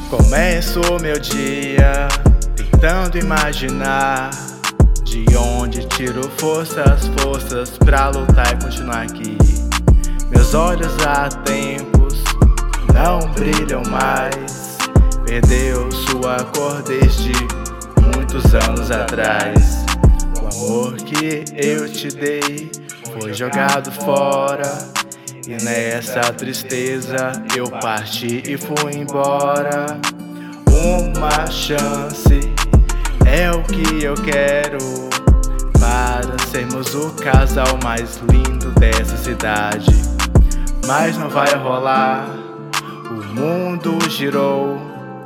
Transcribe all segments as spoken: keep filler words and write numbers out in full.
Começo meu dia tentando imaginar de onde tiro forças, forças pra lutar e continuar aqui. Meus olhos há tempos não brilham mais, perdeu sua cor desde muitos anos atrás. O amor que eu te dei foi jogado fora, e nessa tristeza eu parti e fui embora. Uma chance é o que eu quero para sermos o casal mais lindo dessa cidade. Mas não vai rolar, o mundo girou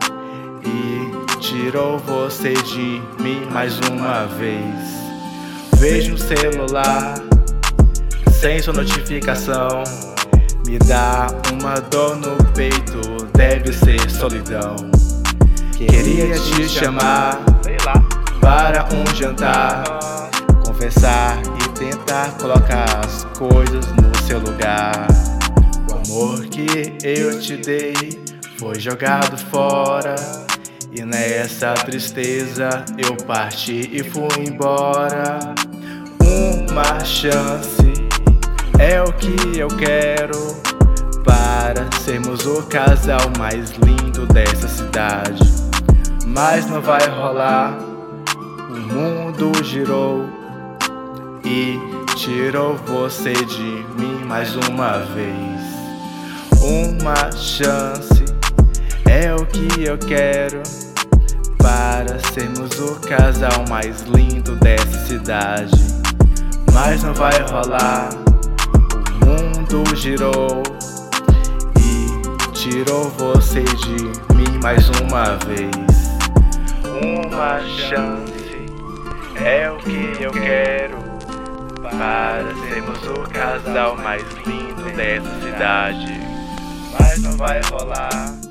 e tirou você de mim mais uma vez. Vejo um celular sem sua notificação, me dá uma dor no peito, deve ser solidão. Queria te chamar para um jantar, conversar e tentar colocar as coisas no seu lugar. O amor que eu te dei foi jogado fora, e nessa tristeza eu parti e fui embora. Uma chance é o que eu quero para sermos o casal mais lindo dessa cidade. Mas não vai rolar, o mundo girou e tirou você de mim mais uma vez. Uma chance é o que eu quero para sermos o casal mais lindo dessa cidade. Mas não vai rolar, o mundo girou e tirou você de mim mais uma vez. Uma chance é o que eu quero para sermos o casal mais lindo dessa cidade. Mas não vai rolar,